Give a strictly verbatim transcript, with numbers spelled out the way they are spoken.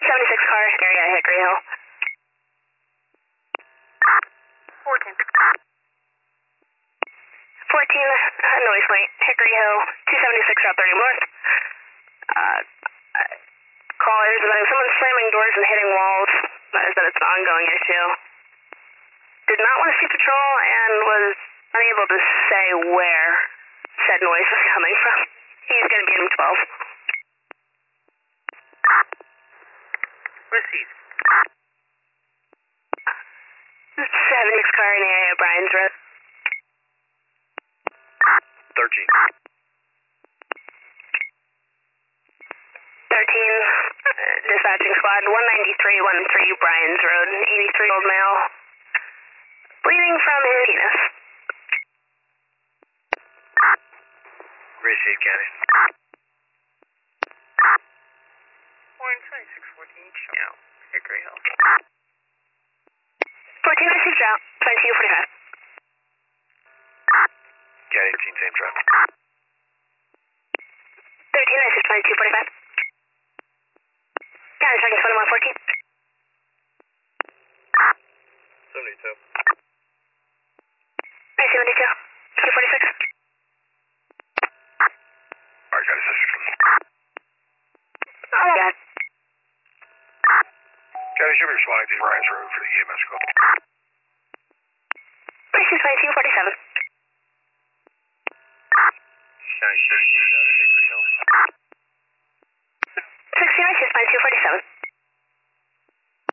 seventy-six car, area Hickory Hill. fourteen. fourteen, uh, noise point, Hickory Hill, two seventy-six Route thirty North. Uh, uh, callers about someone slamming doors and hitting walls. That is that it's an ongoing issue. Did not want to see patrol and was unable to say where said noise was coming from. He's going to be in twelve. Receive. seventy-six car in the area, Bryan's Road. thirteen. thirteen, uh, dispatching squad, one ninety-three one three Bryan's Road, an eighty-three-year-old male, bleeding from his penis. Receive, County. Orange twenty-six fourteen, Chow, Hickory Hill. fourteen, received route, twenty-two forty-five. County thirteen, same truck. thirteen, received twenty-two forty-five. County tracking twenty-one fourteen. seventy-two. I see seventy-two, two forty-six. Alright, got a sister from Oh my god. County, should be responding to Ryan's Road for the E M S call. I see twenty-two forty-seven. County thirteen, out of Hickory Hill. sixteen, I see twenty-two forty-seven.